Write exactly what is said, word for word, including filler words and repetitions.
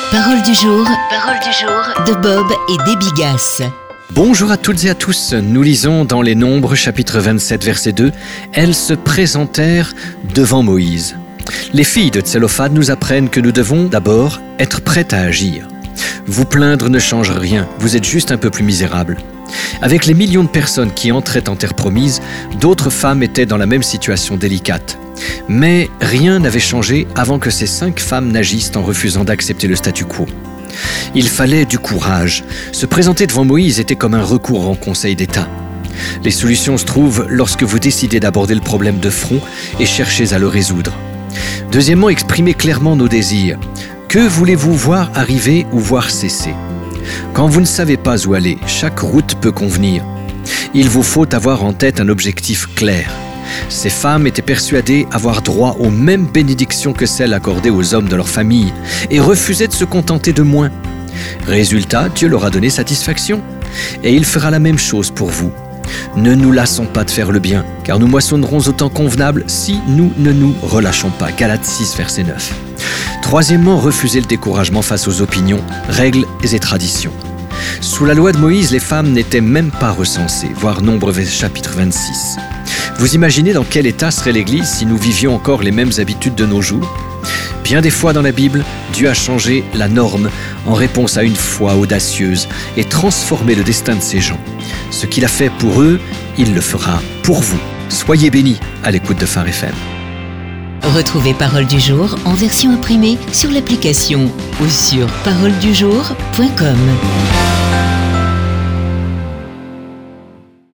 Parole du jour, parole du jour de Bob et Debbie Gass. Bonjour à toutes et à tous, nous lisons dans les Nombres, chapitre vingt-sept, verset deux, « Elles se présentèrent devant Moïse ». Les filles de Tselophad nous apprennent que nous devons d'abord être prêtes à agir. Vous plaindre ne change rien, vous êtes juste un peu plus misérable. Avec les millions de personnes qui entraient en terre promise, d'autres femmes étaient dans la même situation délicate. Mais rien n'avait changé avant que ces cinq femmes n'agissent en refusant d'accepter le statu quo. Il fallait du courage. Se présenter devant Moïse était comme un recours en Conseil d'État. Les solutions se trouvent lorsque vous décidez d'aborder le problème de front et cherchez à le résoudre. Deuxièmement, exprimez clairement nos désirs. Que voulez-vous voir arriver ou voir cesser ? Quand vous ne savez pas où aller, chaque route peut convenir. Il vous faut avoir en tête un objectif clair. Ces femmes étaient persuadées avoir droit aux mêmes bénédictions que celles accordées aux hommes de leur famille et refusaient de se contenter de moins. Résultat, Dieu leur a donné satisfaction et il fera la même chose pour vous. Ne nous lassons pas de faire le bien, car nous moissonnerons au temps convenable si nous ne nous relâchons pas. Galates six, verset neuf. Troisièmement, refusez le découragement face aux opinions, règles et traditions. Sous la loi de Moïse, les femmes n'étaient même pas recensées, voir Nombres chapitre vingt-six. Vous imaginez dans quel état serait l'Église si nous vivions encore les mêmes habitudes de nos jours ? Bien des fois dans la Bible, Dieu a changé la norme en réponse à une foi audacieuse et transformé le destin de ces gens. Ce qu'il a fait pour eux, il le fera pour vous. Soyez bénis à l'écoute de Phare F M. Retrouvez Parole du jour en version imprimée sur l'application ou sur parole du jour point com.